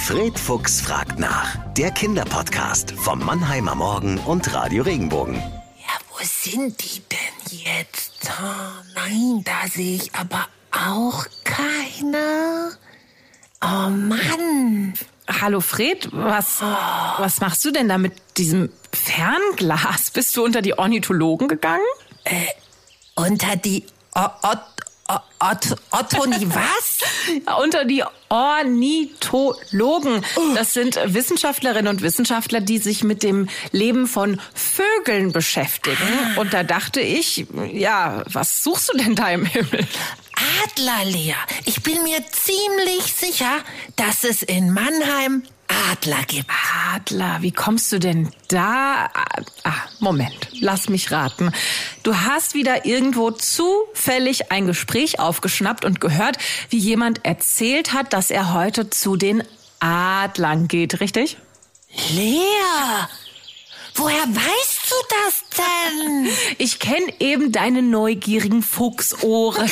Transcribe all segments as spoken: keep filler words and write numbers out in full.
Fred Fuchs fragt nach. Der Kinderpodcast vom Mannheimer Morgen und Radio Regenbogen. Ja, wo sind die denn jetzt? Oh, nein, da sehe ich aber auch keine. Oh Mann. Hallo Fred, was, oh. was machst du denn da mit diesem Fernglas? Bist du unter die Ornithologen gegangen? Äh, unter die o- Ot- o- Ot- Ottoni was? Ja, unter die Ornithologen. Das sind Wissenschaftlerinnen und Wissenschaftler, die sich mit dem Leben von Vögeln beschäftigen. Ah. Und da dachte ich, ja, was suchst du denn da im Himmel? Adler, Lea. Ich bin mir ziemlich sicher, dass es in Mannheim Adler gibt. Adler, wie kommst du denn da? Ah, Moment, lass mich raten. Du hast wieder irgendwo zufällig ein Gespräch aufgeschnappt und gehört, wie jemand erzählt hat, dass er heute zu den Adlern geht, richtig? Lea, woher weißt du das denn? Ich kenne eben deine neugierigen Fuchsohren.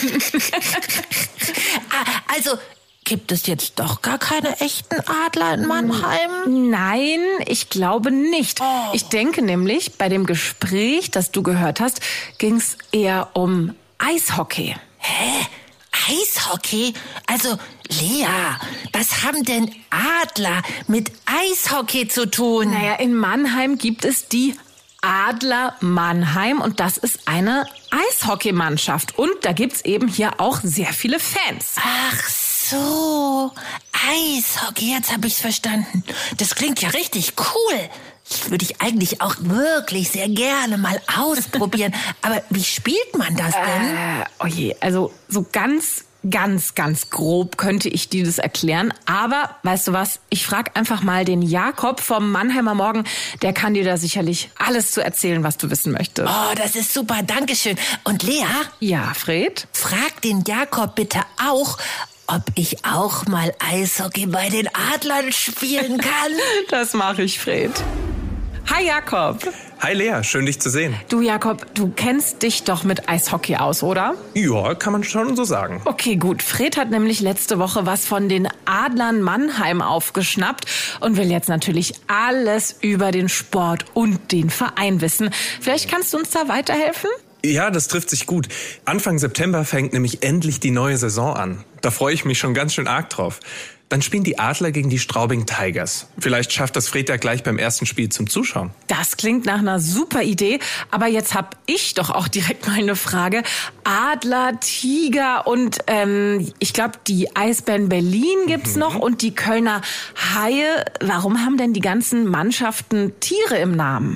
Also, gibt es jetzt doch gar keine echten Adler in Mannheim? Nein, ich glaube nicht. Oh. Ich denke nämlich, bei dem Gespräch, das du gehört hast, ging es eher um Eishockey. Hä? Eishockey? Also, Lea, was haben denn Adler mit Eishockey zu tun? Naja, in Mannheim gibt es die Adler Mannheim und das ist eine Eishockeymannschaft. Und da gibt's eben hier auch sehr viele Fans. Ach so, Eishockey, jetzt habe ich's verstanden. Das klingt ja richtig cool. Das würde ich eigentlich auch wirklich sehr gerne mal ausprobieren. Aber wie spielt man das denn? Äh, oh je, also so ganz... Ganz, ganz grob könnte ich dir das erklären. Aber, weißt du was, ich frage einfach mal den Jakob vom Mannheimer Morgen. Der kann dir da sicherlich alles zu erzählen, was du wissen möchtest. Oh, das ist super, dankeschön. Und Lea? Ja, Fred? Frag den Jakob bitte auch, ob ich auch mal Eishockey bei den Adlern spielen kann. Das mache ich, Fred. Hi, Jakob. Hi Lea, schön dich zu sehen. Du Jakob, du kennst dich doch mit Eishockey aus, oder? Ja, kann man schon so sagen. Okay, gut. Fred hat nämlich letzte Woche was von den Adlern Mannheim aufgeschnappt und will jetzt natürlich alles über den Sport und den Verein wissen. Vielleicht kannst du uns da weiterhelfen? Ja, das trifft sich gut. Anfang September fängt nämlich endlich die neue Saison an. Da freue ich mich schon ganz schön arg drauf. Dann spielen die Adler gegen die Straubing Tigers. Vielleicht schafft das Fred ja gleich beim ersten Spiel zum Zuschauen. Das klingt nach einer super Idee. Aber jetzt hab ich doch auch direkt mal eine Frage. Adler, Tiger und ähm, ich glaube, die Eisbären Berlin gibt's mhm. noch und die Kölner Haie. Warum haben denn die ganzen Mannschaften Tiere im Namen?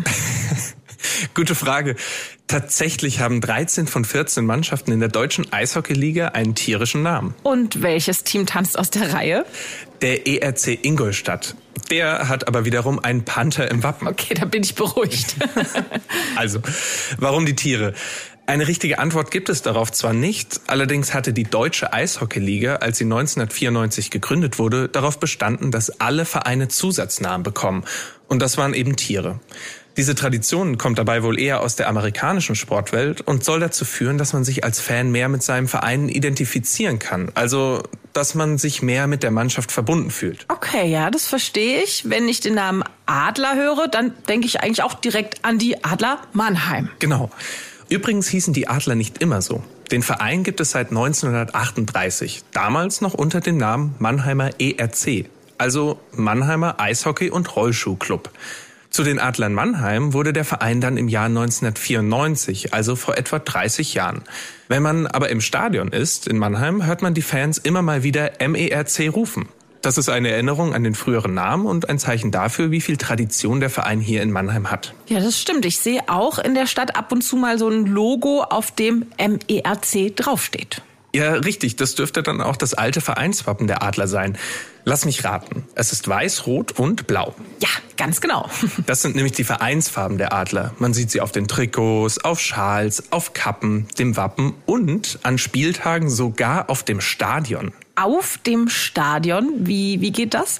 Gute Frage. Tatsächlich haben dreizehn von vierzehn Mannschaften in der deutschen Eishockeyliga einen tierischen Namen. Und welches Team tanzt aus der Reihe? Der E R C Ingolstadt. Der hat aber wiederum einen Panther im Wappen. Okay, da bin ich beruhigt. Also, warum die Tiere? Eine richtige Antwort gibt es darauf zwar nicht, allerdings hatte die Deutsche Eishockeyliga, als sie neunzehnhundertvierundneunzig gegründet wurde, darauf bestanden, dass alle Vereine Zusatznamen bekommen. Und das waren eben Tiere. Diese Tradition kommt dabei wohl eher aus der amerikanischen Sportwelt und soll dazu führen, dass man sich als Fan mehr mit seinem Verein identifizieren kann. Also, dass man sich mehr mit der Mannschaft verbunden fühlt. Okay, ja, das verstehe ich. Wenn ich den Namen Adler höre, dann denke ich eigentlich auch direkt an die Adler Mannheim. Genau. Übrigens hießen die Adler nicht immer so. Den Verein gibt es seit neunzehnhundertachtunddreißig, damals noch unter dem Namen Mannheimer E R C, also Mannheimer Eishockey- und Rollschuhclub. Zu den Adlern Mannheim wurde der Verein dann im Jahr neunzehnhundertvierundneunzig, also vor etwa dreißig Jahren. Wenn man aber im Stadion ist, in Mannheim, hört man die Fans immer mal wieder M E R C rufen. Das ist eine Erinnerung an den früheren Namen und ein Zeichen dafür, wie viel Tradition der Verein hier in Mannheim hat. Ja, das stimmt. Ich sehe auch in der Stadt ab und zu mal so ein Logo, auf dem M E R C draufsteht. Ja, richtig. Das dürfte dann auch das alte Vereinswappen der Adler sein. Lass mich raten. Es ist weiß, rot und blau. Ja, ganz genau. Das sind nämlich die Vereinsfarben der Adler. Man sieht sie auf den Trikots, auf Schals, auf Kappen, dem Wappen und an Spieltagen sogar auf dem Stadion. Auf dem Stadion? Wie, wie geht das?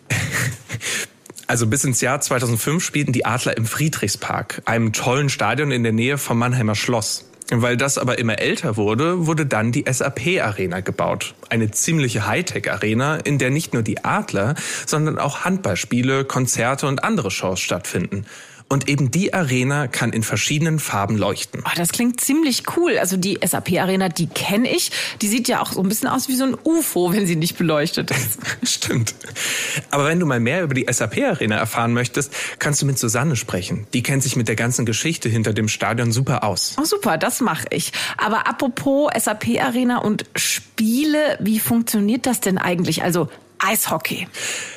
Also bis ins Jahr zweitausendfünf spielten die Adler im Friedrichspark, einem tollen Stadion in der Nähe vom Mannheimer Schloss. Weil das aber immer älter wurde, wurde dann die S A P-Arena gebaut. Eine ziemliche Hightech-Arena, in der nicht nur die Adler, sondern auch Handballspiele, Konzerte und andere Shows stattfinden. Und eben die Arena kann in verschiedenen Farben leuchten. Oh, das klingt ziemlich cool. Also die S A P-Arena, die kenne ich. Die sieht ja auch so ein bisschen aus wie so ein U F O, wenn sie nicht beleuchtet ist. Stimmt. Aber wenn du mal mehr über die S A P-Arena erfahren möchtest, kannst du mit Susanne sprechen. Die kennt sich mit der ganzen Geschichte hinter dem Stadion super aus. Oh super, das mache ich. Aber apropos S A P-Arena und Spiele, wie funktioniert das denn eigentlich? Also Eishockey.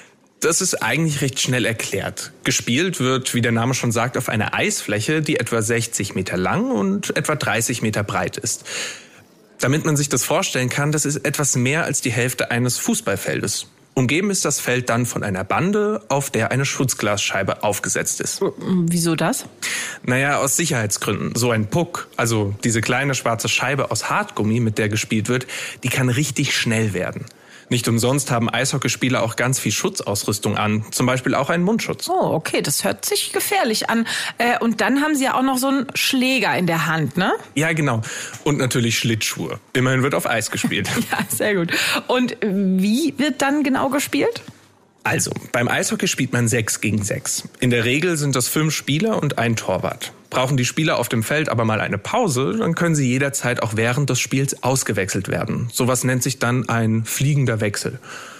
Das ist eigentlich recht schnell erklärt. Gespielt wird, wie der Name schon sagt, auf einer Eisfläche, die etwa sechzig Meter lang und etwa dreißig Meter breit ist. Damit man sich das vorstellen kann, das ist etwas mehr als die Hälfte eines Fußballfeldes. Umgeben ist das Feld dann von einer Bande, auf der eine Schutzglasscheibe aufgesetzt ist. Wieso das? Naja, aus Sicherheitsgründen. So ein Puck, also diese kleine schwarze Scheibe aus Hartgummi, mit der gespielt wird, die kann richtig schnell werden. Nicht umsonst haben Eishockeyspieler auch ganz viel Schutzausrüstung an, zum Beispiel auch einen Mundschutz. Oh, okay, das hört sich gefährlich an. Äh, und dann haben sie ja auch noch so einen Schläger in der Hand, ne? Ja, genau. Und natürlich Schlittschuhe. Immerhin wird auf Eis gespielt. Ja, sehr gut. Und wie wird dann genau gespielt? Also, beim Eishockey spielt man sechs gegen sechs. In der Regel sind das fünf Spieler und ein Torwart. Brauchen die Spieler auf dem Feld aber mal eine Pause, dann können sie jederzeit auch während des Spiels ausgewechselt werden. Sowas nennt sich dann ein fliegender Wechsel.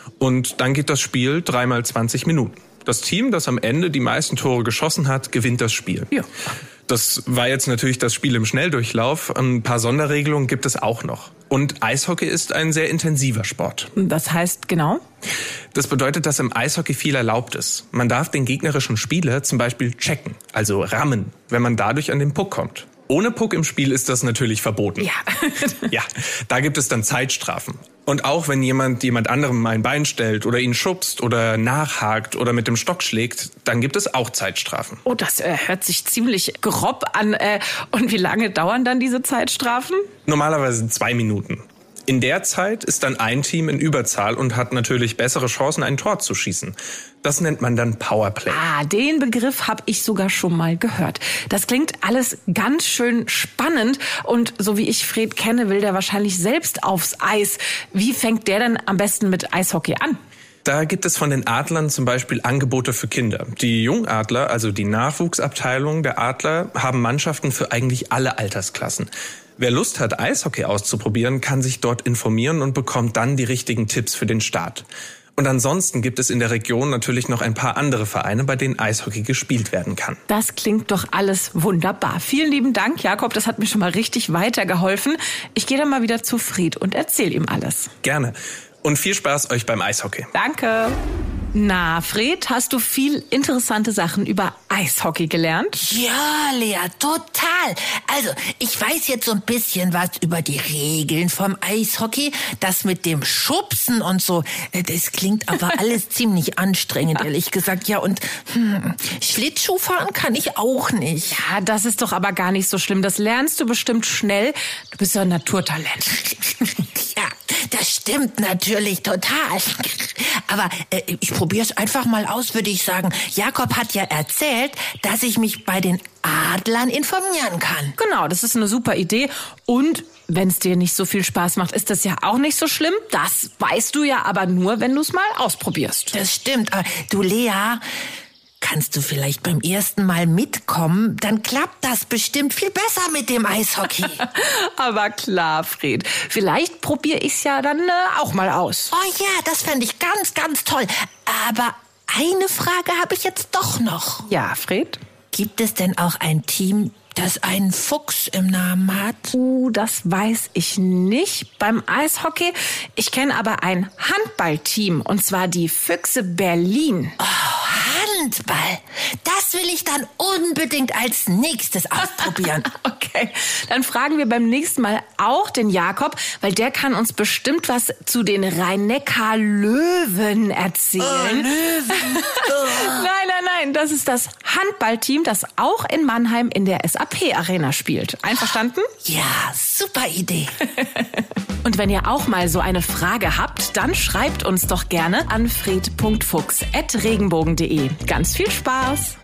Und dann geht das Spiel dreimal zwanzig Minuten. Das Team, das am Ende die meisten Tore geschossen hat, gewinnt das Spiel. Ja. Das war jetzt natürlich das Spiel im Schnelldurchlauf. Ein paar Sonderregelungen gibt es auch noch. Und Eishockey ist ein sehr intensiver Sport. Das heißt genau? Das bedeutet, dass im Eishockey viel erlaubt ist. Man darf den gegnerischen Spieler zum Beispiel checken, also rammen, wenn man dadurch an den Puck kommt. Ohne Puck im Spiel ist das natürlich verboten. Ja. Ja, da gibt es dann Zeitstrafen. Und auch wenn jemand jemand anderem ein Bein stellt oder ihn schubst oder nachhakt oder mit dem Stock schlägt, dann gibt es auch Zeitstrafen. Oh, das äh, hört sich ziemlich grob an. Äh, und wie lange dauern dann diese Zeitstrafen? Normalerweise zwei Minuten. In der Zeit ist dann ein Team in Überzahl und hat natürlich bessere Chancen, ein Tor zu schießen. Das nennt man dann Powerplay. Ah, den Begriff habe ich sogar schon mal gehört. Das klingt alles ganz schön spannend. Und so wie ich Fred kenne, will der wahrscheinlich selbst aufs Eis. Wie fängt der denn am besten mit Eishockey an? Da gibt es von den Adlern zum Beispiel Angebote für Kinder. Die Jungadler, also die Nachwuchsabteilung der Adler, haben Mannschaften für eigentlich alle Altersklassen. Wer Lust hat, Eishockey auszuprobieren, kann sich dort informieren und bekommt dann die richtigen Tipps für den Start. Und ansonsten gibt es in der Region natürlich noch ein paar andere Vereine, bei denen Eishockey gespielt werden kann. Das klingt doch alles wunderbar. Vielen lieben Dank, Jakob. Das hat mir schon mal richtig weitergeholfen. Ich gehe dann mal wieder zu Fred und erzähle ihm alles. Gerne. Und viel Spaß euch beim Eishockey. Danke. Na, Fred, hast du viel interessante Sachen über Eishockey gelernt? Ja, Lea, total. Also, ich weiß jetzt so ein bisschen was über die Regeln vom Eishockey. Das mit dem Schubsen und so, das klingt aber alles ziemlich anstrengend, ehrlich gesagt. Ja, und hm, Schlittschuhfahren kann ich auch nicht. Ja, das ist doch aber gar nicht so schlimm. Das lernst du bestimmt schnell. Du bist ja ein Naturtalent. Ja, das stimmt natürlich total. Aber äh, ich probiere es einfach mal aus, würde ich sagen. Jakob hat ja erzählt, dass ich mich bei den Adlern informieren kann. Genau, das ist eine super Idee. Und wenn es dir nicht so viel Spaß macht, ist das ja auch nicht so schlimm. Das weißt du ja aber nur, wenn du es mal ausprobierst. Das stimmt. Aber du, Lea, kannst du vielleicht beim ersten Mal mitkommen? Dann klappt das bestimmt viel besser mit dem Eishockey. Aber klar, Fred. Vielleicht probiere ich es ja dann äh, auch mal aus. Oh ja, das fände ich ganz, ganz toll. Aber eine Frage habe ich jetzt doch noch. Ja, Fred? Gibt es denn auch ein Team, das einen Fuchs im Namen hat? Uh, das weiß ich nicht beim Eishockey. Ich kenne aber ein Handballteam, und zwar die Füchse Berlin. Oh, Handball. Das will ich dann unbedingt als nächstes ausprobieren. Okay, dann fragen wir beim nächsten Mal auch den Jakob, weil der kann uns bestimmt was zu den Rhein-Neckar-Löwen erzählen. Oh, Löwen. Oh. Nein, nein, nein, das ist das Handballteam, das auch in Mannheim in der S A P-Arena spielt. Einverstanden? Ja, super Idee. Und wenn ihr auch mal so eine Frage habt, dann schreibt uns doch gerne an fred punkt fuchs at regenbogen punkt de. Ganz viel Spaß!